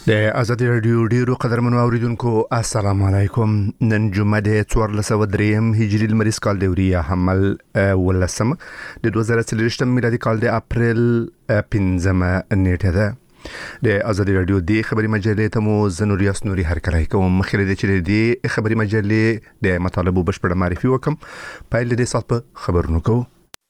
د ازادي رادیو ډیرو قدرمنو اوریدونکو السلام علیکم. نن جمعه د 1403 هجری لمریز کال د وریه حمل ولسم د 2023 میلادي کال د اپریل 15 نیټه ده. د ازادي رادیو د خبري مجلې ته مو زنوریاس نوري هرکلی کوم. مخکې د چې د خبري مجلې د مطالبو بشپړه معرفي وکم. پایل د سات په خبرونو کو.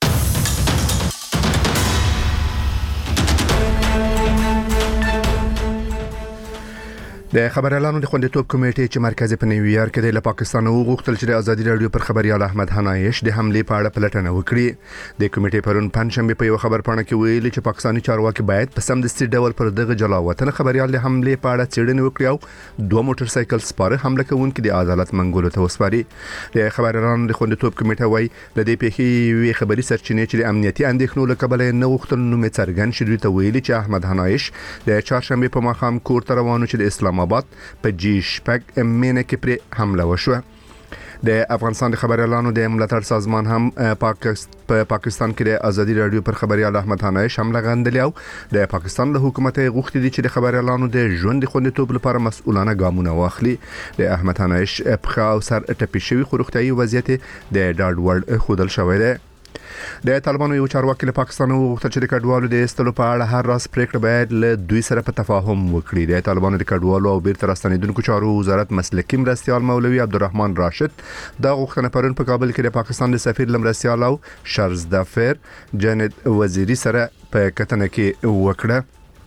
د خبريالانو د خوندیتوب کمیټې چې مرکزي په نیویارک کې د پاکستان وغوښتل چې د ازادي رادیو پر خبريال احمد حنایش د حمله په اړه پلټنه وکړي. د کمیټې پرون پنځشنبه په یو خبر پاڼه کې ویلي چې پاکستاني چارواکي باید په سمدستي ډول پر دغه جلاوطن خبريال د حمله په اړه څېړنه وکړي او دوه موټر سایکل سپاره حمله کوونکي د عدالت منګولو ته وسپاري. د خبريالانو د خوندیتوب کمیټه وايي د دې پیښې وی خبري سرچینې چې د امنیتي اندېښنو له کبله نه وغوښتل نو مې څرګند شوی ته ویلي چې احمد حنایش د چهارشنبه په ماښام کور ته روانو چې د اسلام آباد په جی شپږ مینه کې پر حمله وشوه. د افغانستان د خبريالانو د ملاتړ سازمان هم پاکستان کې د ازادي رادیو پر خبريال احمد حنایش حمله غندلی او د پاکستان له حکومت غوښتي دي چې د خبريالانو د ژوند خوندیتوب لپاره مسؤلانه ګامونه واخلي. د احمد حنایش په او سر ټپي شوی خروختي وضعیت د ډاډ وړ خودل شوی دی. د طالبانو یو چارواکي له پاکستان وغوښتل چې د کډوالو د استلو په اړه هر راز پریکړه باید له دوی سره په تفاهم وکړي. د طالبانو د کډوالو او بیرته راستنیدونکو چارو وزارت مسلکی مرستيال مولوي عبدالرحمن راشد دا غوښتنه پرون په کابل کې د پاکستان د سفیر لمرستيال او شرزدافر جنید وزیری سره په کتنه کې وکړه.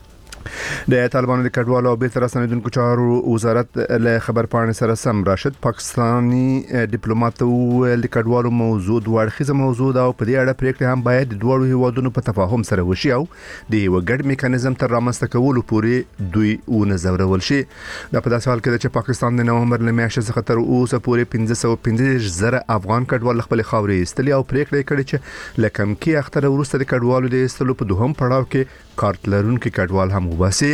د طالبانو د کډوالو او بیرته راستنیدونکو چارو وزارت له خبر پاڼې سره سم راشد پاکستاني ډیپلوماټ ول د کډوالو موضوع ورخیزه موضوع دا او په دې اړه پریکړه هم باید د دوه هیوادونو په تفاهم سره وشي او د یو ګډ میکانیزم تر رامنځته کولو پورې دوی ونظرول شي. دا په داسې حال کې چې پاکستان د نومبر له میاشتې څخه تر اوسه پورې 15,000 افغان کډوال خپل خاورې استلي او پریکړه کړې چې لکم کې اختر ورسته د کډوالو د استلو په دوهم پړاو کې کارت لرونکو کډوال هم وباسي.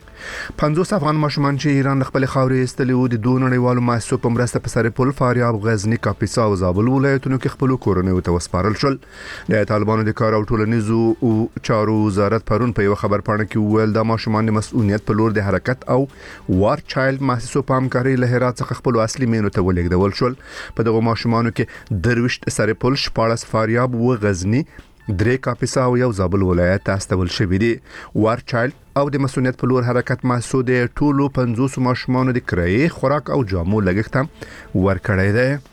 50 افغان ماشومان چې ایران خپل خاورې استلي وو د دوه نړیوالو مؤسسو په مرسته په سرپل، فاریاب، غزنی، کاپیسا او زابل ولایتونو کې خپل کورونه ته وسپارل شول. د طالبانو د کار او ټولنیزو چارو وزارت پرون په یو خبر پاڼه کې ویل د ماشومان د مسؤلیت په لور د حرکت او وار چایلډ مؤسسو په همکاري له هرات څخه خپل اصلي مینو ته ولېږدول شول. په دغه ماشومانو کې درويشت سرپل، 14 فاریاب و غزنی، 3 کاپیسا او یو زابل ولایت ته استول شوی دی. وار چایلډ او د مسؤلیت په لور حرکت محسوس د ټولو 50 ماشومانو د کرایې، خوراک او جامو لګښت هم ورکړی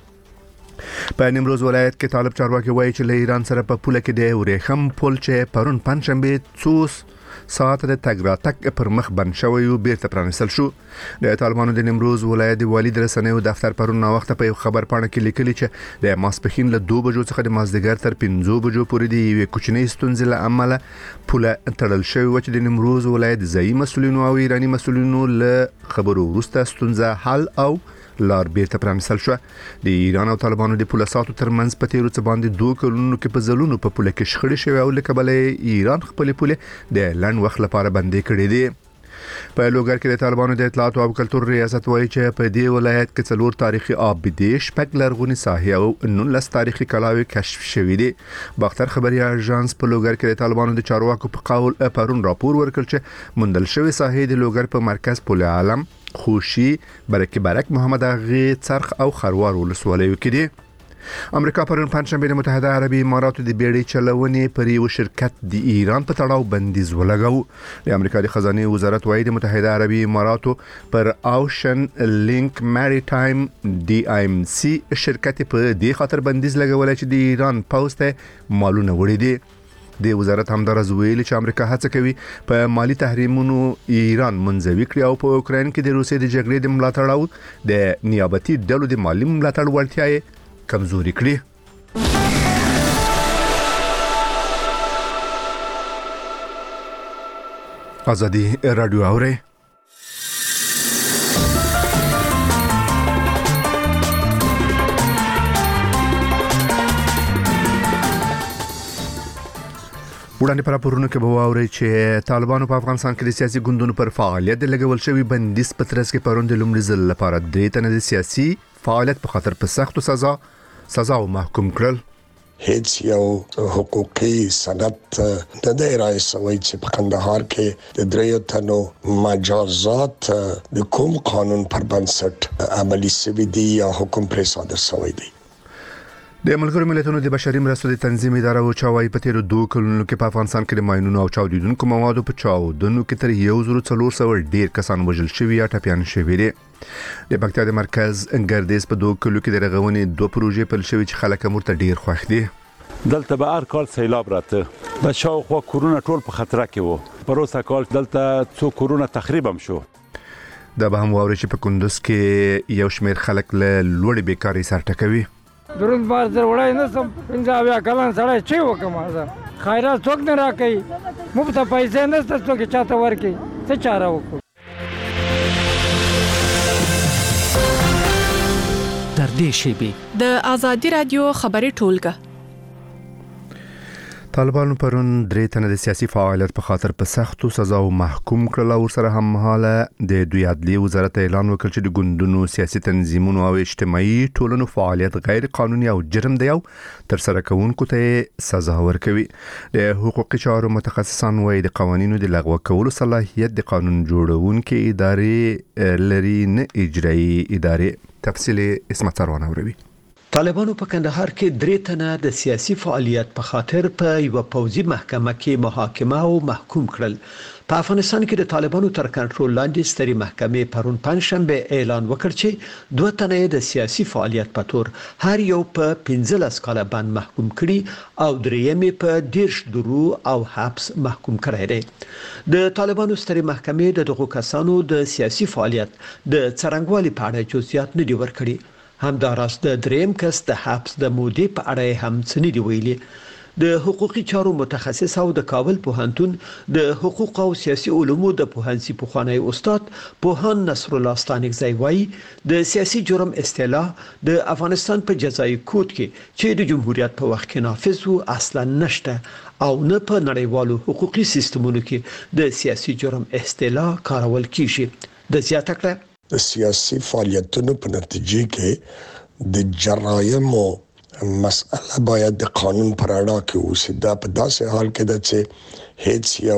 دی. په نیمروز ولایت کې طالب چارواکي وایي چې له ایران سره په پوله کې د ورېخم پل چې پرون پنځشنبه 2 ساعت د تګ پر مخ بند شوی او بیرته پرانستل شو. د طالبانو د نیمروز ولایت د والي رسنیو دفتر پرون نو وخت په خبر پاڼه کې لیکلي چې د ماسپخین له 2 بجو څخه د مازدیګر تر 5 بجو پورې د یو کوچنی ستونزې له عمله پوله تړل شوی و چې د نیمروز ولایت ځایي مسؤلینو او ایرانی مسؤلینو له خبرو وروسته ستونزه حل او لار بیرته پرانستل شو. د ایران او طالبانو د پولیساتو ترمنځ په تیرو څه باندې 2 کلونو کې په ځلونو په پوله کې شخړې شوې او لکه بلې ایران خپل پوله د لند وخت لپاره بندې کړې دي. په لوګر کې د طالبانو د اطلاعات او کلتور ریاست وایي چې په دې ولایت کې 4 تاریخي آبدې، 6 لرغونی ساحې او 19 تاریخي کلاوي کشف شوې دي. باختر خبري اژانس په لوګر کې د طالبانو د چارواکو په قول پرون راپور ورکړ چې مندل شوی ساحې د لوګر په مرکز پل عالم، خوشي، برک محمد اغه، څرخ او خروار ولسوالیو کې دي. امریکا پرون پنځشنبه د متحده عربي اماراتو د بیړۍ چلونې پر یو شرکت د ایران په تړاو بندیز ولګاو. د امریکا د خزانه وزارت وايي د متحده عربي اماراتو پر اوشن لینک مریټایم DIMC شرکت په دې خاطر بندیز لګولای چې د ایران پوسټه مالونه وړي دي. د وزارت همدارز ویلي چې امریکا هڅه کوي په مالی تحریمونو ایران منځوي کړي او په اوکراین کې د روسیې د جګړې د ملاتړ او د نیابتي ډلو د مالی ملاتړ وړتیا کمزوري کړي. ازادي رادیو اوري. وړاندې پر راپورونو کې به واوري چې طالبانو په افغانستان کې د سیاسي ګوندونو پر فعالیت د لګول شوی بندیز په ترڅ کې پروند لومړي ځل لپاره 3 تنه د سیاسي فعالیت په خاطر په سختو سزا او محکوم کړل. هیڅ یو حقوقي سند نه دی رایې شوی چې په کندهار کې د 3 تنو مجازات د کوم قانون پر بنسټ عملي شوی دی یا حکم پرې صادر شوی دی. د ملګرو ملتونو د بشري مرستو د تنظیم اداره او چاوي په تیر 2 کلونو کې په افغانستان کې د ماینونو او چاودیدونکو موادو په چاودنو کې تر 1400 ډیر کسان وژل شوي یا ټپيان شوي دي. د پکتیا د مرکز ګردیز په 2 کلو کې د رغونې 2 پروژې پل شوي چې خلک مرته ډیر خوښ دي. دلته به هر کال سیلاب راته د شاوخوا کورونه ټول په خطر کې وو. پروسه کال دلته څو کورونه تخریب هم شو. دا به هم ووري چې په کندوز کې یو شمېر خلک له لوړې بیکاری سره ټکوي. درود بار در وړای نه سم پنځه کلن سره چی وکم زه خیرات څوک نه راکې مفت پیسې نه ستاسو کې چاته ورکې څه چاره وکړو. در دې شیبې د آزادی رادیو خبري ټولګه طالبانو پرون 3 تنه د سیاسي فعالیت په خاطر په سختو سزاو محکوم کړل او سره هم مهاله د دوی عدلي وزارت اعلان وکړ چې د ګوندونو سیاسي تنظیمونو او اجتماعي ټولنو فعالیت غیر قانوني او جرم دی او تر سره کوونکو ته سزا ورکوي. د حقوقي چارو متخصصان وايي د قوانینو د لغوه کولو صلاحیت د قانون جوړونکو ادارې لري نه اجرایي ادارې. تفصیل اسمت سروانه وروي. طالبانو په کندهار کې 3 تنه د سیاسي فعالیت په خاطر په یو پوځي محکمه کې محاکمه او محکوم کړل. په افغانستان کې د طالبانو تر کنټرول لاندې ستري محکمې پرون پنځشنبه اعلان وکړ چې 2 تنه د سیاسي فعالیت په تور هر یو په 15 کاله باندې محکوم کړي او درېمې په 10 درو او حبس محکوم کړي دي. د طالبانو ستري محکمې دغه کسانو د سیاسي فعالیت د څرنګوالي په اړه جزئیات نه دی ورکړي. همداراز د دریم کس د حبس د مودې په اړه هم څه نه دی ویلي. د حقوقي چارو متخصص او د کابل پوهنتون د حقوق او سیاسي علومو د پوهنځي پوخوانی استاد پوهان نصر الله ستانکزی وایي د سیاسي جرم اصطلاح د افغانستان په جزایي کود کې چې د جمهوریت په وخت کې نافذ و اصلا نشته او نه په نړیوالو حقوقي سیستمونو کې د سیاسي جرم اصطلاح کارول کیږي. د زیاته کړه د سیاسي فعالیتونو په نتیجه کې د جرایمو مسأله باید د قانون پر اړه کې اوسي. دا په داسې حال کې ده چې هیڅ یو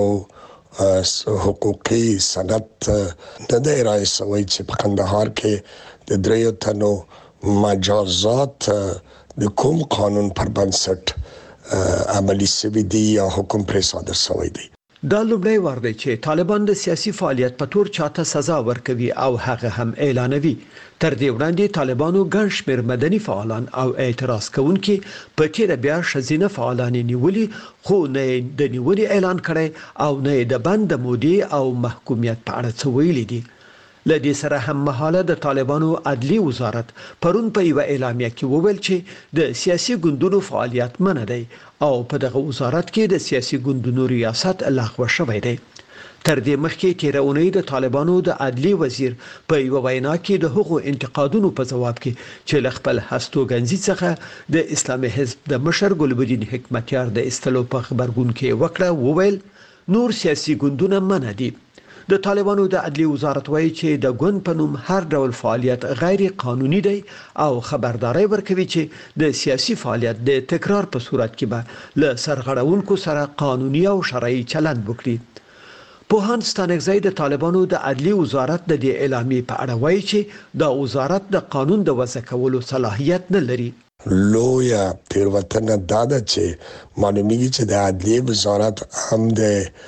حقوقي سند نه دی رایې شوی چې په کندهار کې د 3 تنو مجازات د کوم قانون پر بنسټ عملي شوی دی یا حکم پرې صادر شوی دی. دا لومړی وار دی چې طالبان د سیاسي فعالیت په تور چاته سزا ورکوي او هغه هم اعلانوي. تر دې وړاندې طالبانو ګڼ شمېر مدني فعالان او اعتراض کوونکي په تیر بیا شزینه فعالان نیولي خو نه د نیولې اعلان کړي او نه د بند مودې او محکومیت په اړه څه ویلي دي. لدې سره هم مهاله د طالبانو عدلي وزارت پرون په یو اعلامیه کې وویل چې د سیاسي ګوندونو فعالیت منع دی او په دغه وزارت کې د سیاسي ګوندونو ریاست لغوه شوی دی. تر دې مخکې تیر اونۍ د طالبانو د عدلي وزیر په یو وینا کې د حقوقو انتقادونو په جواب کې چې خپل هستوګنځي څخه د اسلامي حزب د مشر ګلبدین حکمتیار د استلو په خبرګون کې وکړه وویل نور سیاسي ګوندونه منع دي. د طالبانو د عدلي وزارت وایي چې د ګوند په نوم هر ډول فعالیت غیر قانوني دی او خبرداري ورکوي چې د سیاسي فعالیت د تکرار په صورت کې به له سرغړونکو سره قانوني او شرعي چلند وکړي. پوهان ستانکزی د طالبانو د عدلي وزارت د دې اعلامیې په اړه وایي چې د وزارت د قانون د وضع کولو صلاحیت نه لري. لویا تیروتنه داده چې معلومیږي چې د عدلي وزارت هم د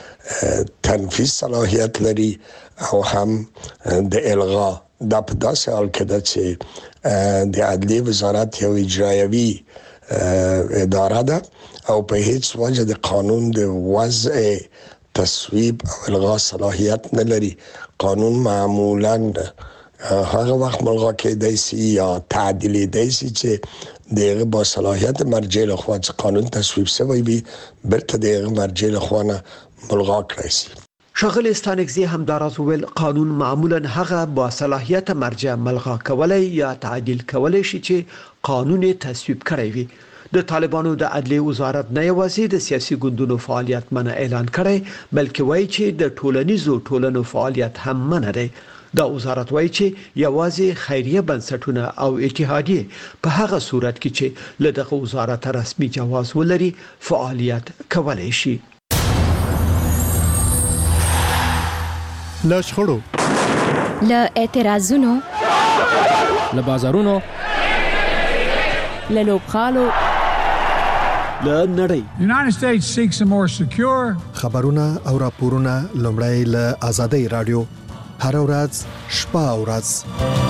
تنفیذ صلاحیت لري او هم د الغا. دا په داسې حال کې ده چې د عدلي وزارت یو اجرایوي اداره ده او په هیڅ وجه د قانون د وضع تصویب او الغا صلاحیت نه لري. قانون معمولاً هغه وخت ملغا کېدای شي یا تعدیلېدای شي چې دغه با صلاحیت مرجع له خوا چې قانون تصویب شوی وي برته دغه مرجع له خوا نه ملغا کړی شي. ښاغلی ستانکزی همداراز وویل قانون معمولا هغه با صلاحیت مرجع ملغا کولای یا تعدیل کولای شي چې قانون تصویب کړی وي. د طالبانو د عدلي وزارت نه یوازې د سیاسي ګوندونو فعالیت منع اعلان کړی بلکې وایي چې د ټولنیزو ټولنو فعالیت هم منع دی. دا وزارت وایي چې یوازې خیریه بنسټونه او اتحادیه په هغه صورت کې چې له دغه وزارت رسمي جواز ولري فعالیت کولای شي. له شخړو، له اعتراضونو، له بازارونو، له لوبغالو، له نړۍ. United States seeks a more secure خبرونه او راپورونه لومړی له آزادۍ رادیو هر ورځ شپه او ورځ.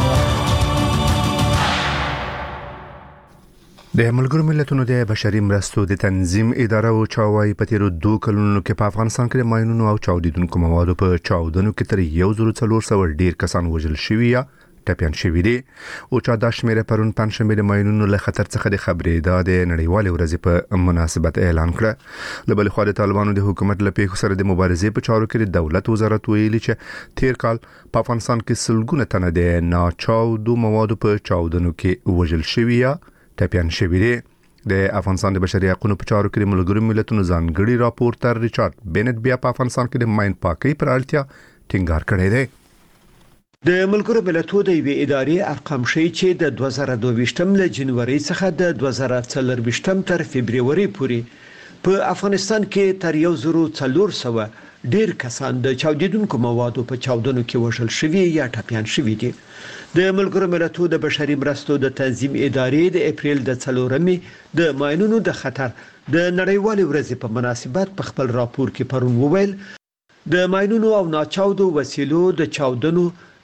د ملګرو ملتونو د بشري مرستو د تنظیم اداره او چاوای په تیرو 2 کلونو کې په افغانستان کې د ماینونو او چاودیدونکو موادو په چاودنو کې تر 1400 ډیر کسان وژل شوي یا ټپيان شوي دي. او چا د شمیره پرون پنځشنبه د ماینونو له خطر څخه د خبرې د نړیوال ورځې په مناسبت اعلان کړ. له بل خوا د طالبانو د حکومت له پیښو سره د مبارزې په چارو کې د دولت وزارت ویلي چې تیر کال په افغانستان کې سلګونه تنه د ناچاودو موادو په چاودنو کې وژل شوي یا ټپيان شوي دي. د افغانستان د بشري حقوقو په چارو کې د ملګرو ملتونو ځانګړي راپورټر ریچارډ بینټ بیا په افغانستان کې د ماین پاکۍ پر اړتیا ټینګار کړی دی. د ملګرو ملتونو د وی ادارې ارقام ښیي چې د 2022 له جنوري څخه د 2024 تر فبرवरी پورې په افغانستان کې تر 1400 ډیر کسان د چاودیدونکو موادو په چاودنو کې وژل شوي یا ټپيان شوي دي. د ملګرو ملتونو د بشري مرستو د تنظیم ادارې د اپریل د 4مې د ماینونو د خطر د نړیوال ورځې په مناسبت په خپل راپور کې پرون وویل د ماینونو او ناچاودو وسیلو د چاودنو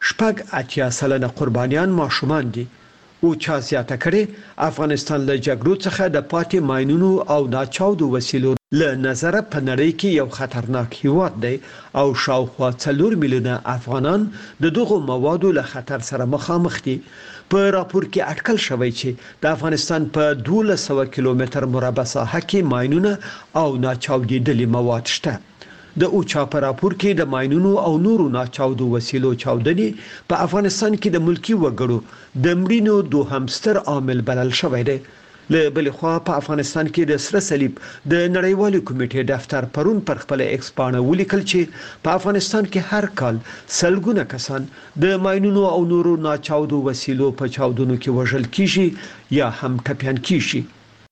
80% قربانیان ماشومان دي. او چا زیاته کړي افغانستان له جګړو څخه د پاتې ماینونو او ناچاودو وسیلو له نظر په نړۍ کې یو خطرناک هیواد دی او شاوخوا 4 میلیونه افغانان د دغو موادو له خطر سره مخامخ دي. په راپور کې اټکل شوی چې د افغانستان په 1200 کیلومتر مربع ساحه کې ماینونه او ناچاودېدلي مواد شته. د اوچا په راپور کې د ماینونو او نورو ناچاودو وسیلو چاودنې په افغانستان کې د ملکی وګړو د مړینو دوهم ستر عامل بلل شوی دی. له بل خوا په افغانستان کې د سره صلیب د نړیوال کمیټې دفتر پرون پر خپل ایکس پاڼه ولیکل چې په افغانستان کې هر کال سلګونه کسان د ماینونو او نورو ناچاودو وسیلو په چاودنو کې وژل کیږي یا هم ټپيان کیږي.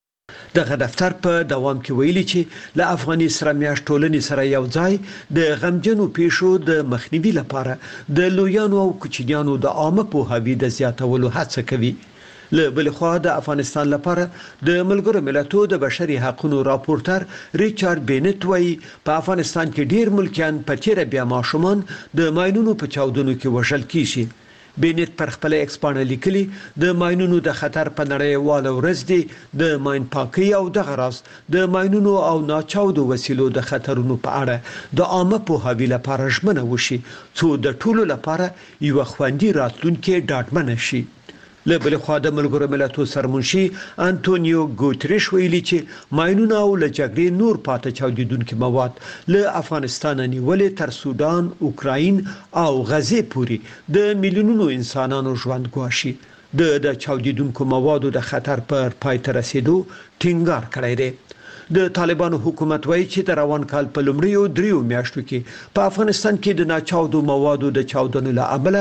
دغه دفتر په دوام کې ویلي چې له افغاني سره میاشت ټولنې سره یو ځای د غمجنو پیښو د مخنیوي لپاره د لویانو او کوچنیانو د عامه پوهاوي د زیاتولو هڅه کوي. له بل خوا د افغانستان لپاره د ملګرو ملتونو د بشري حقوقو راپورټر ریچارډ بینټ وایي په افغانستان کې ډیر ملکیان په تیر بیا ماشومان د ماینونو په چاودنو کې وژل کیږي. بینټ پر خپل ایکس پاڼه لیکلي د ماینونو د خطر په نړیواله ورځ دی د ماین پاکۍ او دغه راز د ماینونو او ناچاودو وسیلو د خطرونو په اړه د عامه پوهاوي لپاره ژمنه وشي څو د ټولو لپاره یو خوندي راتلونکي ډاډمن شي. له بل خوا د ملګرو ملتونو سرمنشي انټونیو ګوتریش ویلي چې ماینونه او له جګړې نور پاتې چاودیدونکو مواد له افغانستان نیولې تر سودان، اوکراین او غزې پورې د میلیونونو انسانانو ژوند ګواښي. د چاودیدونکو موادو د خطر پر پای ته رسیدو ټینګار کړی دی. د طالبانو حکومت وایي چې د روان کال په لومړیو 3 میاشتو کې په افغانستان کې د ناچاودو موادو د چاودنو له امله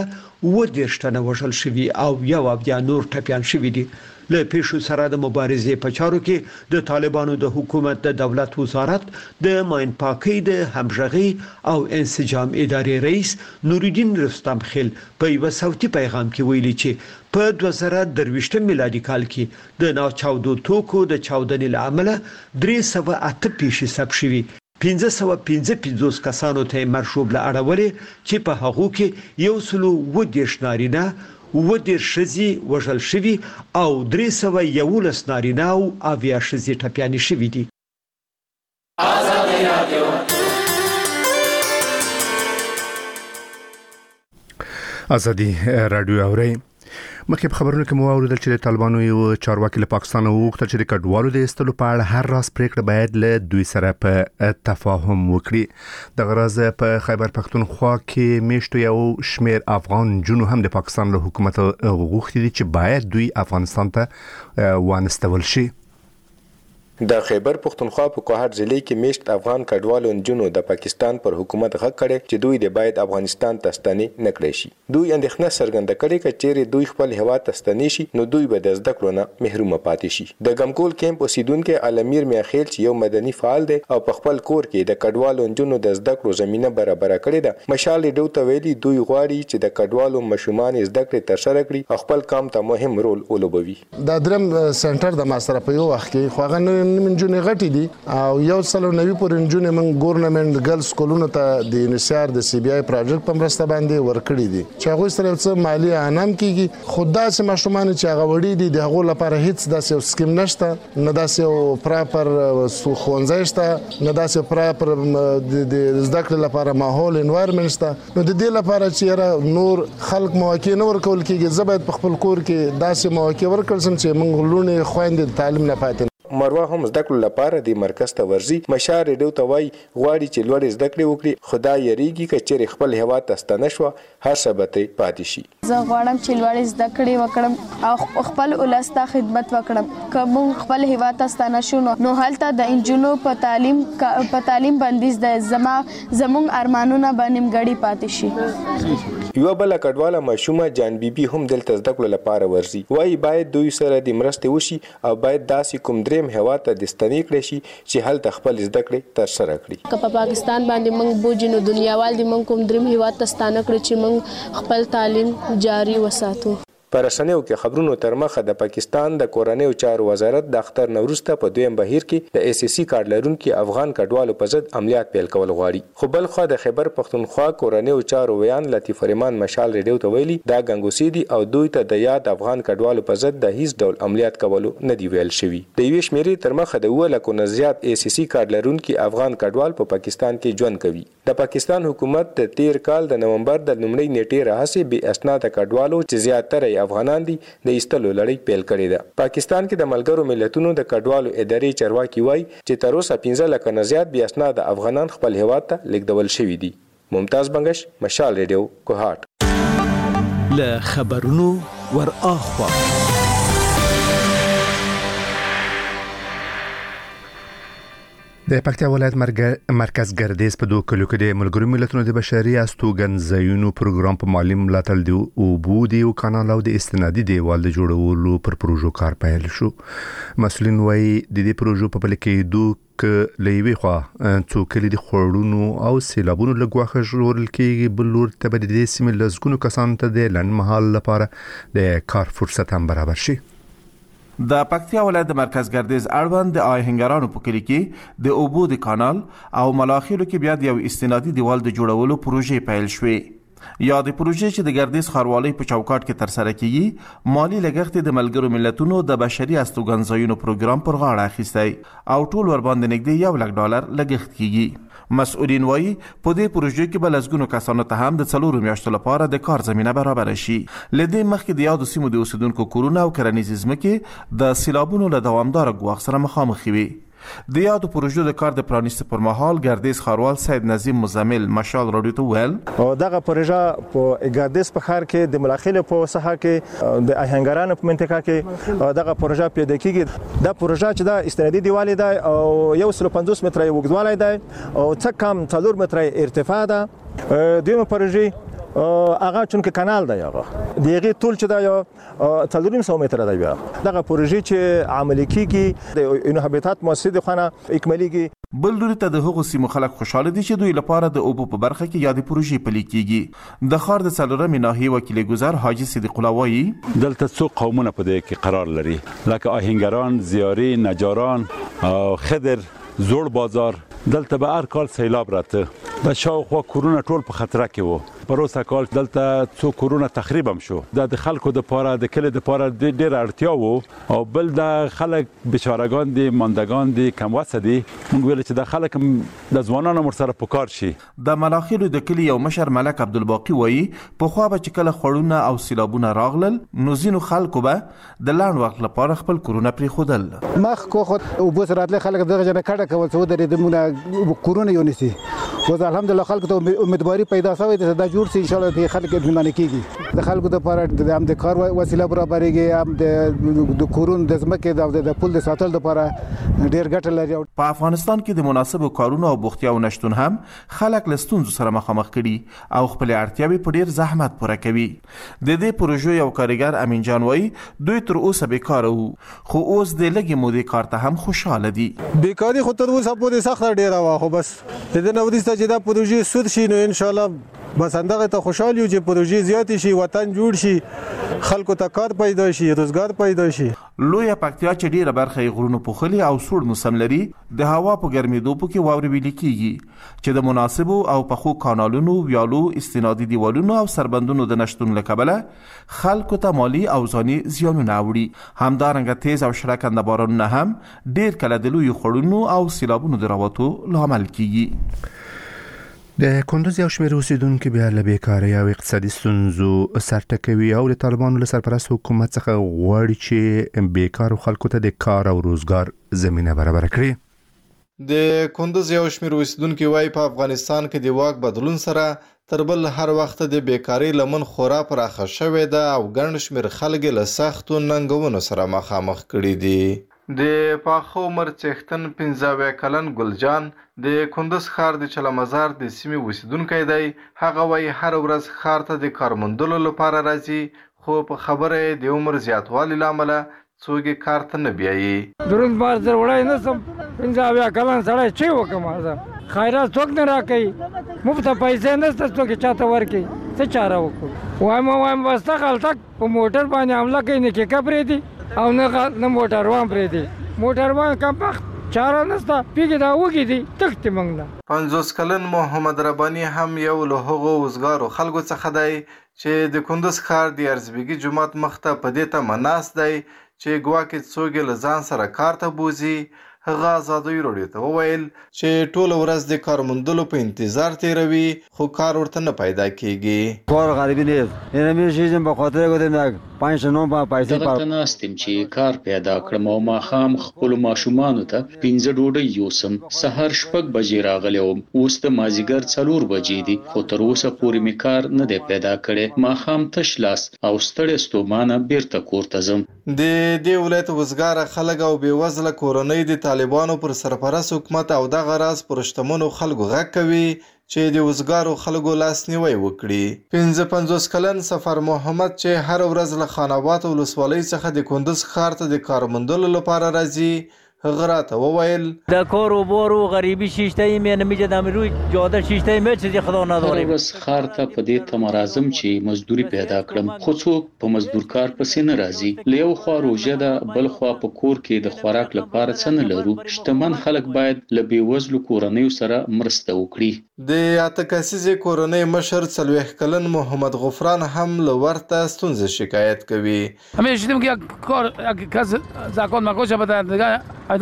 10 تنه وژل شوي او یو بیا نور ټپيان شوي دي. له پیښو سره د مبارزې په چارو کې د طالبانو د حکومت د دولت وزارت د ماین پاکۍ د همغږي او انسجام ادارې رئیس نورالدین رستم خیل په یو صوتي پیغام کې ویلي چې په 2023 میلادي کال کې د ناچاودو توکو د چاودنې لامل 308 پیښې ثبت شوي. 555 کسانو ته مرشوب له اړولې چې په هغو کې 110 نارینه 10 ښځې وژل شوي او 311 نارینه او 80 ښځې ټپيانې شوي دي. ازادي رادیو اوري مخکې په خبرونو کې مو اوریدل چې د طالبانو یو چارواکي له پاکستان وغوښتل چې د کډوالو د ایستلو په اړه هر راز پریکړه باید له دوی سره په تفاهم وکړي. د غرض په خیبر پختونخوا کې میشتو یو شمیر افغان جنو هم د پاکستان له حکومت غوښتي چې باید دوی افغانستان ته وانستول شي. د خیبر پختونخوا په کوهاټ ضلع کې میشت افغان کډوالو نجونو د پاکستان پر حکومت غږ کړی چې دوی د باید افغانستان ته ستنې نه کړی شي. دوی اندېښنه څرګنده کړې چې چیرې دوی خپل هیواد ته ستنې شي نو دوی به د زده کړو نه محروم پاتې شي. د ګمکول کیمپ اوسیدونکو علمیر میاخیل چې یو مدني فعال دی او په خپل کور کې د کډوالو نجونو د زده کړو زمينه برابر کړې ده، مشال ډیو ته ویلي دوی غواړي چې د کډوالو مشومان زده کړې ترسره کړي او خپل کام ته مهم رول ولوبوي. دا درم سنټر د ماستر په یو وخت کې خو هغه نجونې غټې دي او یو سل نوي پر نجونې من ګورنمنت ګرلز سکولونو ته د یونیسیار د سی بي آی پروجیکټ په مرسته باندې ورکړي دي چې هغه سره څه مالی انعام کیږي. خدا چې مشومان چې هغه وړي دي د هغه لپاره هیڅ داسې سکیم نشته، نه داسې پراپر خوندزای شته، نه داسې پراپر د زده کړې لپاره ماحول انوایرمنت شته. نو د دې لپاره چې نور خلک مواقع نه ورکول کیږي، زه باید په خپل کور کې داسې مواقع ورکړم چې موږ لونه خويندې تعلیم نه پاتې. مروه هم زده کړو لپاره د مرکز ته ورځي. مشار ډیو ته وای غواړي چې لوړ زده کړې وکړي، خدای یریږي چې چیرې خپل هیواد ته ستنه شو هر څه به پاتې شي. زه غواړم چې لوړ زده کړې وکړم او خپل ولسته خدمت وکړم. کوم خپل هیواد ته ستنه شو نو هلته د انجونو په تعلیم بندیز د زموږ ارمانونه باندې غړي پاتې شي. یو بل کډواله مشومه جان بیبي هم دلته زده کړو لپاره ورځي. وای باید دوی سره د مرستې وشي او باید داسې کوم دریم هوا ته د ستنې کړی شي چې هلته خپل زده کړې ترسره کړي. که په پاکستان باندې موږ بوجنو دنیاوال دي موږ کوم دریم هوا ته ستانه کړی چې موږ خپل تعلیم جاری وساتو. پر رسنیو کې خبرونو تر مخه د پاکستان د کورنیو چارو وزارت د اختر نوروسته په دویم بهیر کې د اس اس سی کارت لرونکو افغان کډوالو په ضد عملیات پیل کول غواړي. خو بل خو د خیبر پختونخوا کورنیو چارو ویان لطیف فرمان مشال ریډیو ته ویلي دا ګنګوسی دي او دوی ته د یاد افغان کډوالو په ضد د هیڅ ډول عملیات کولو نه دی ویل شوی. د یو شمیرې تر مخه د 1 لک نه زیات اس اس سی کارت لرونکو افغان کډوال په پاکستان کې ژوند کوي. د پاکستان حکومت د 13 کال د نومبر د لومړۍ نیټې راهیسې بې اسناد کډوالو چې زیاتره افغانان دي د ایستلو لړۍ پیل کړې ده. پاکستان کې د ملګرو ملتونو د کډوالو ادارې چارواکي وایي چې تر اوسه 15 لک نه زیات بې اسناد افغانان خپل هیواد ته لیږدول شوي دي. ممتاز بنگش، مشال ریډیو، کوهاټ. له خبرونو ور اخوا د پکتیا ولایت مرکز ګردیز په 2 کلو کې د ملګرو ملتونو د بشري استوګنځایونو پروګرام په مالی ملاتړ دی او بودی او کانال او د استنادي دیوال د جوړولو پر پروژو کار پیل شو. مسؤلین وايي د دې پروژو په بل کې دوه لوي خوا څوکلي د خورونو او سیلابونو لګواخه جوړل کېږي. بل لور ته د دې سیمې لزګونو کسان ته د لن محل لپاره د کار فرصت هم برابر شي. د پکتیا ولایت د مرکز ګردیز اړوند د آهنګرانو په کلی کې د اوبو د کانال او ملاخیلو کې بیا د یو استنادي دیوال د جوړولو پروژې پیل شوې. یا د پروژې چې د ګردیز ښاروالۍ په چوکاټ کې ترسره کیږي مالی لګښت د ملګرو ملتونو د بشري استوګنځایونو پروګرام پر غاړه اخیستی او ټول ور باندې نږدې $1 لک لګښت کیږي. مسؤلین وایي په دې پروژې کې به لزګونو کسانو ته هم د 4 میاشتو لپاره د کار زمینه برابر شي. لدې مخکې د یادو سیمو د اوسیدونکو کورونه او کرنیزې ځمکې د سیلابونو له دوامدار ګواښ سره مخامخ وي. د یادو پروژو د کار د پرانیست پر مهال ګردیز ښاروال سید نظیم مزمل مشال راډیو ته ویل او دغه پروژه په ګردیز په ښار کې د ملاخیل په ساحه کې د آهنګرانو په منطقه کې دغه پروژه پیدا کیږي. دا پروژه چې دا استنادي دیوال دی او 150 متره اوږدوالی دی او څه کم 4 متره ارتفاع ده. دویمه پروژه هغه چونکه کانال دی هغه دیغه ټول چې دا یو 300 متره دی. دغه پروژې چې عملي کیږي د انهبیتات مؤسسه د خانه اکمالیږي. بل لوري ته د هغو سیمو خلک خوشاله دي چې دوی لپاره د اوبو په برخه کې یادې پروژې پلي کیږي. د ښار د څلورمې ناحیې وکیل ګذر حاجي صدیق الله وایي دلته څو قومونه په دې کې قرار لري لکه آهنګران، زیاري، نجاران او خضر، زوړ بازار. دلته به هر کال سیلاب راته د شاوخوا کورونه ټول په خطر کې وو. پروسه کال دلته څو کورونه تخریب هم شو. د خلکو د پاره د کلی د پاره ډېر اړتیا وو او بل د خلک بیچارهګان دي، ماندگان دي، کم وسه دي. موږ ویل چې د خلک د ځوانانو مر سره پکار شي. د ملاخیلو د کلی یو مشر ملک عبدالباقی وایي په خو به چې کله خړونه او سیلابونه راغلل نو ځینو خلکو به د لاند وخت لپاره خپل کورونه پرې خودل. مخ کو خود او بوس راتله خلک دغه جنه کډه کول څو درې دمونه کورونه یونیسي. و الحمدلله خلک ته امیدواري پیدا شوې ده دا جوړ سي ان شاء الله د خلک اطمینان کیږي. د خلکو لپاره د کار وسیله برابرېږي، هم د کورونو د ځمکې د پول د ساتل لپاره ډېر ګټه لري. په افغانستان کې د مناسبو کارونو او بوختیاو نشتون هم خلک له ستونزو سره مخامخ کړي او خپل اړتیاوې په ډېر زحمت پوره کوي. د دې پروژې یو کارګر امین جان وایي دوی تر اوسه بیکاره وو، خو اوس د لږې مودې کار ته هم خوشحاله دي. بیکاري خو تر اوسه پورې سخته ډېره وه، خو بس د دې نه وروسته چې دا پروژې سود شي نو انشاءالله بس همدغه ته خوشحال یو چې پروژې زیاتې شي، وطن جوړ شي، خلکو ته کار پیدا شي، روزګار پیدا شي. لویه پکتیا چې ډېره برخه یې غرونو پوښلي او سوړ موسم لري، د هوا په ګرمېدو پکې واورې ویلې کېږي چې د مناسبو او پخو کانالونو، ویالو، استنادي دیوالونو او سربندونو د نشتون له کبله خلکو ته مالي او ځاني زیانونه اوړي. همدارنګه تیز او شړکنده بارانونه هم ډېر کله د لویو خوړونو او سیلابونو د راوتو لامل کېږي. د کندوز یو شمېر اوسیدونکو بیا له بیکارۍ او اقتصادي ستونزو سر ټکوي او د طالبانو له سرپرست حکومت څخه غواړي چې بیکارو خلکو ته د کار او روزګار زمینه برابر کړي. د کندوز یو شمېر اوسیدونکو وايي په افغانستان کې د واک بدلون سره تر بل هر وخت د بیکارۍ لمن خورا پراخه شوې ده او ګڼ شمېر خلک له سختو ننګونو سره مخامخ کړي دي. د پاخه عمر څښتن 15 کلن ګلجان د کندوز ښار د چلمزار د سیمې اوسیدونکی دی. هغه وايي هر ورځ ښار ته د کار موندلو لپاره راځي، خو په خبره یې د عمر زیاتوالي له امله څوک یې کار ته نه بیایي. درود بار زر وړی نه سم 15 کلن سړی چې وکړم زه خیرات څوک نه راکوي، مفته پیسې نشته څوک یې چاته ورکوي، څه چاره وکړو؟ وایم بس تک په موټر باندې حمله کوي، نه کیکه پرېږدي او نه موټروان پرېږدي. موټروان کمبخت چاره نشته، پیګې دا وږي دي تښتي موږ نه. 50 کلن محمد رباني هم یو له هغو وزګارو خلکو څخه دی چې د کندوز ښار د ارزبیګي جومات مخته په دې تمه ناست دی چې ګواکې څوک یې له ځان سره کار ته بوځي. هغه ازادۍ راډیو ته وویل چې ټوله ورځ د کار موندلو په انتظار تیروي، خو کار ورته نه پیدا کیږي. کار غریبی نیست، اینمی چیزم به خاطر گفتم یک 5 با پیسې دغه ناستم چې کار پیدا کړم او ماښام خپل ماشومانو ته 5 ډوډۍ یوسم. سحر 6 بجې راغلم، اوس د مازیګر 4 بجې دي، خو تر اوسه پورې مې کار نه دی پیدا کړی. ماښام تش لاس او ستړی ستومانه بیرته کور ته ځم. د دې ولایت وزګاره خلک او بېوزله کورنۍ د طالبانو پر سرپرست حکومت او دغه راز پر شتمنو خلکو غږ کوي چې د وزګارو خلکو لاسنیوی وکړي. 55 کلن سفر محمد چې هر ورځ له خان آباد ولسوالۍ څخه د کندوز ښار ته د کار موندلو لپاره راځي، هغه راته وویل در کار و بار و غریبی شیشته می نمیجدم روی جاده شیشته می چیزی خدا نداریم. هر ورځ ښار ته په دې تمه راځم چې مزدوري پیدا کړم، خو څوک په مزدور کار پسې نه راځي. له یو خوا روژه ده، بل خوا په کور کې د خوراک لپاره څه نه لرو. شتمن خلک باید له بېوزلو کورنیو سره مرسته وکړي. د 8 کسیزې کورنۍ مشر 40 کلن محمد غفران هم له ورته ستونزې شکایت کوي. همیشه دیدم که یک کار یک کس زکات مکوشه بده دیگه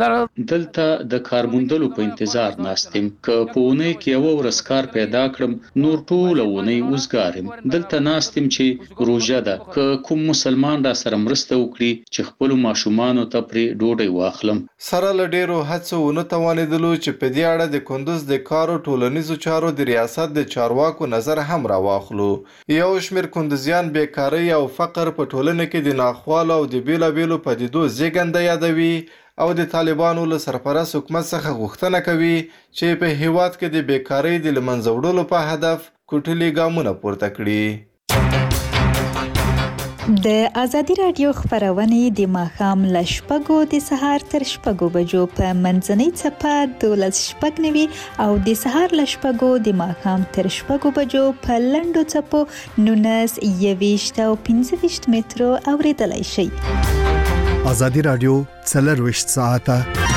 دلته د کار موندلو په انتظار ناستم. که په اونۍ کې یو ورځ کار پیدا کړم نور ټوله اونۍ وزګارم. دلته ناستم چې روژه ده، که کوم مسلمان را سره مرسته وکړي چې خپلو ماشومانو ته پرې ډوډۍ واخلم. سره له ډېرو هڅو ونه توانېدلو چې په دې اړه د کندوز د کار او ټولنیزو چارو د ریاست د چارواکو نظر هم راواخلو. یو شمېر کندوزیان بیکارۍ او فقر په ټولنه کې د ناخوالو او د بېلابېلو پدیدو زېږنده یادوي او د طالبانو له سرپرست حکومت څخه غوښتنه کوي چې په هیواد کې د بیکارۍ د له منځه وړلو په هدف کوټلي ګامونه پورته کړي. د ازادي راډیو خبرونه د ماښام له 6 د سهار تر 6 بجو په منځنۍ څپه 12:09 او د سهار له 6 د ماښام تر 6 بجو په لنډو څپو 19 او 25 مترو اوریدلای شئ. ازادي راډیو 24 ساعته.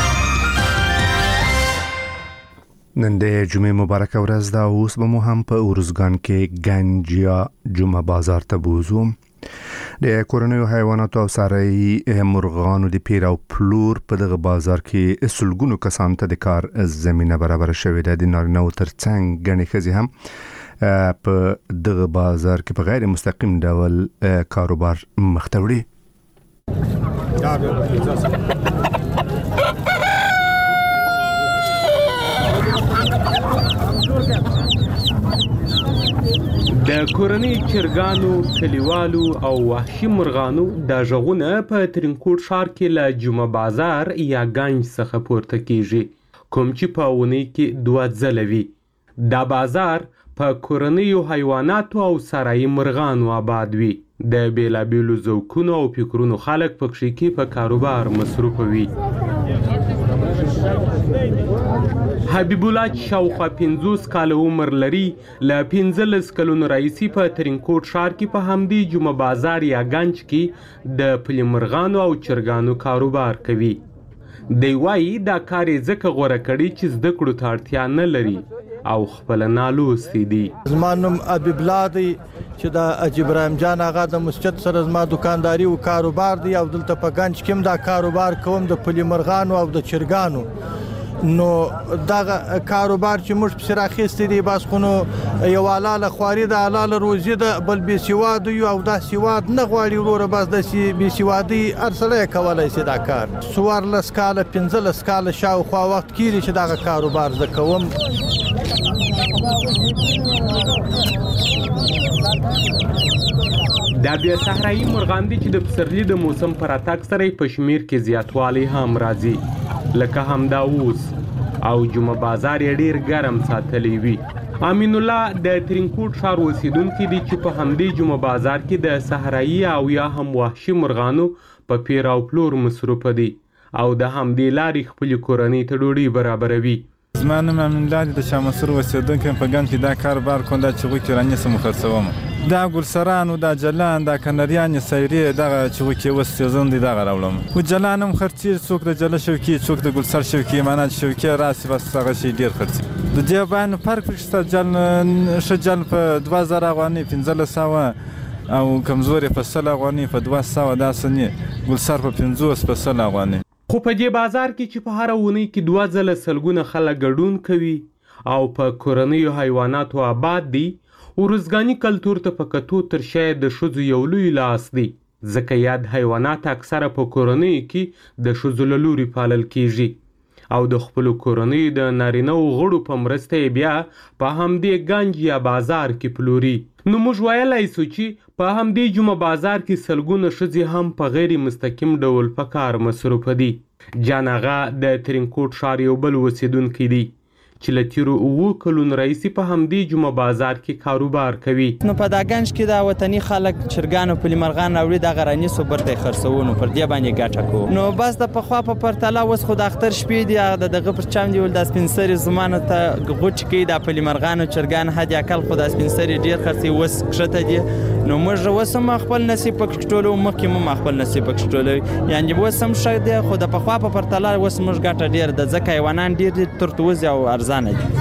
نن د جمعې مبارکه ورځ ده. اوس به مو هم په ارزګان کې ګنجیا جمعه بازار ته بوزو. د کورنیو حیواناتو او څاروي مرغانو د پیر او پلور په دغه بازار کې سلګونو کسان ته د کار زمینه برابر شوې ده. د نارینه‌و ترڅنګ ګڼې ښځې هم په دغه بازار کې په غیر مستقیم ډول کاروبار مخته وړي. د کورنۍ چرګانو، کلیوالو او وحشي مرغانو دا غږونه په ترینکوټ ښار کې له جمعه بازار یا ګنج څخه پورته کیږي، کوم چې په اونۍ کې 2 ځله وي. دا بازار په کورنیو حیواناتو او سرایي مرغانو آباد وي. د بیلابیلو ذوقونو او فکرونو خلک پکښې کې په کاروبار مصروفه وي. حبیب الله چې شاوخوا 50 کاله عمر لري، له 15 کلونو راهیسې په ترینکوټ ښار کې په همدې جمعه بازار یا ګنج کې د پلي مرغانو او چرګانو کاروبار کوي. دی وایي دا کار یې ځکه غوره کړی چې زده کړو ته اړتیا نه لري او خپله نالوستی دي. زما نوم حبیب الله دی چې د حاجي ابراهیم جان آغا د مسجد سره زما دکانداري او کاروبار دی او دلته په ګنج کې هم دا کاروبار کوم د پلي مرغانو او د چرګانو. نو دغه کاروبار چې موږ پسې راخیستی دی بس خو نو یو حلاله خواري ده، حلاله روزي ده، بل بې سواده یو او دا سواد نه غواړي وروره، بس داسې بې سوادي هر سړی کولی شي دا کار. 14 کاله 15 کاله شاوخوا وخت کېږي چې دغه کاروبار زه کوم. دا بیا صحرایي مرغان دي چې د پسرلي د موسم په راتګ سره په شمیر کې زیاتوالی هم راځي، لکه همدا اوس، او جمعه بازار یې ډیر ګرم ساتلی وي. امین الله د ترینکوټ ښار اوسیدونکی دی چې په همدې جمعه بازار کې د صحرایي او یا هم وحشي مرغانو په پیر او پلور مصروفه دی او د همدې لارې خپلې کورنۍ ته ډوډۍ برابروي. زما نوم امین الله دی، د شاه مسعود اوسیدونکی یم. په ګنج کې دا کاروبار کوم، دا چغوکې رانیسم خرڅوم. دا ګلسرانو، دا جلان، دا کنریانې، سیرې، دغه چغوکې اوس سیزن دی دغه راوړم. خو جلان هم خرڅېږي، څوک د جله شوکي، څوک د ګلسر شوکي، معنا چې شوکې راسي بس هغه شی ډېر خرڅېږي. د دې باندې فرق پکې شته، ښه جل په 2000 افغانۍ 1500 او کمزورې په 100 افغانۍ په 200 داسې نه، ګلسر په 50 په 100 افغانۍ. خو په دې بازار کې چې په هره اونۍ کې 2 ځله سلګونه خلک ګډون کوي او په کورنیو حیواناتو آباد دي، ورزګاني کلتور ته په کتو تر شاید د ښځو یو لوی لاس دی، ځکه یاد حیوانات اکثره په کورنیو کې د ښځو له لوري پالل کیږي او د خپلو کورنیو د نارینه‌و غړو په مرسته یې بیا په همدې ګنج یا بازار کې پلوري. نو موږ ویلی سو چې په همدې جمعه بازار کې سلګونه ښځې هم په غیر مستقیم ډول په کار مصروفه دي. جان آغا د ترینکوټ ښار یو بل اوسیدونکی دی چې له تیرو 7 کلونو راهیسې په همدې جمعه بازار کې کاروبار کوي. نو په دا ګنج کې دا وطني خلک چرګان او پلي مرغان راوړي، دغه رانیسو برته یې خرڅوو، نو پر دې باندې ګټه کوو. نو بس د پخوا په پرتله اوس خو د اختر شپې دي، د دغه پر چم دی ول د سپین سرې زمانه ته غوټ کوي، د پلي مرغان او چرګان حد اقل خو د سپین سرې ډېر خرڅي اوس کښته دي. نو موږ اوس هم خپل نصیب پکې ټولو، مخکې هم خپل نصیب پکې ټولو، یعنې اوس هم ښه دی، خو د پخوا په پرتله اوس موږ ګټه ډېر ده، ځکه حیوانان ډېر دي، ترتوز او ارزانه دي.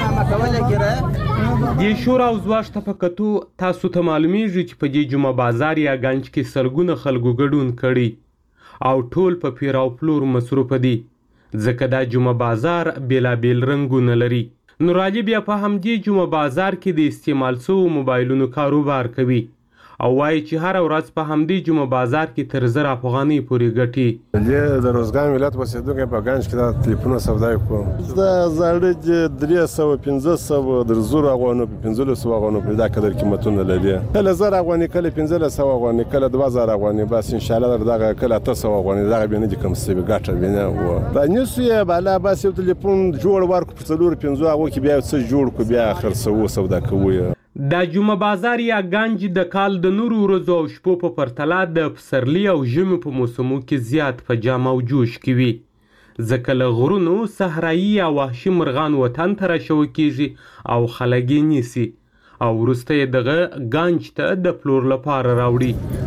دې شور او ځواش ته په کتو تاسو ته معلومیږي چې په دې جمعه بازار یا ګنج کې سلګونه خلکو ګډون کړي او ټول په پیر او پلور مصروفه دي، ځکه دا جمعه بازار بیلابیل رنګونه لري. نورعلي بیا په همدې جمعه بازار کې د استعمال شوو موبایلونو کاروبار کوي او وایي چې هره ورځ په همدې جمعه بازار کې تر 1000 افغانۍ پورې ګټي. د روزګان ولایت اوسېدونکی په ګنج کې دا تلیفونه سودا کوم. دا زاړه 300 500 د 1000 افغانو په 1500 افغانو په دا قدر قیمتونه لري. کله 1000 افغانۍ، کله 1500 افغانۍ، کله 2000 افغانۍ، بس ان شاء الله دغه کله 800 افغانۍ دغه به نه دي کوم څه ګټه وینه. و دا نسو یې بالا بس یو تلیفون جوړ ورکو په 4-5 هغه کې بیا څه جوړ کو بیا خرڅو سودا کوي. دا جمعه بازار یا ګنج د کال د نورو ورځو او شپو په پرتله د پسرلي او ژمي په موسمو کې زیات په جام او جوش کې وي، ځکه له غرونو صحرایي یا وحشي مرغان وطن ته راشوه کیږي او خلک یې نیسي او وروسته یې دغه ګنج ته د پلور لپاره راوړي.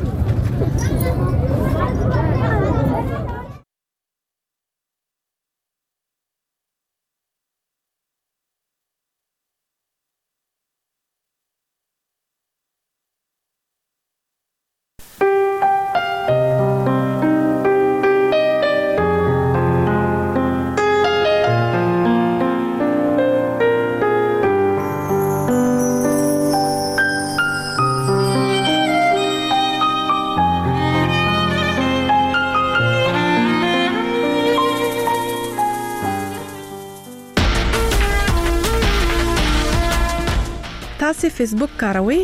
تاسو فیسبوک کاروئ؟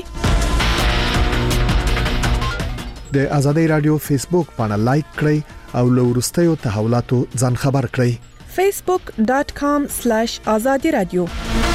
د آزادۍ رادیو فیسبوک باندې لایک کړئ او له وروستیو تحولاتو ځان خبر کړئ. facebook.com/azadi radio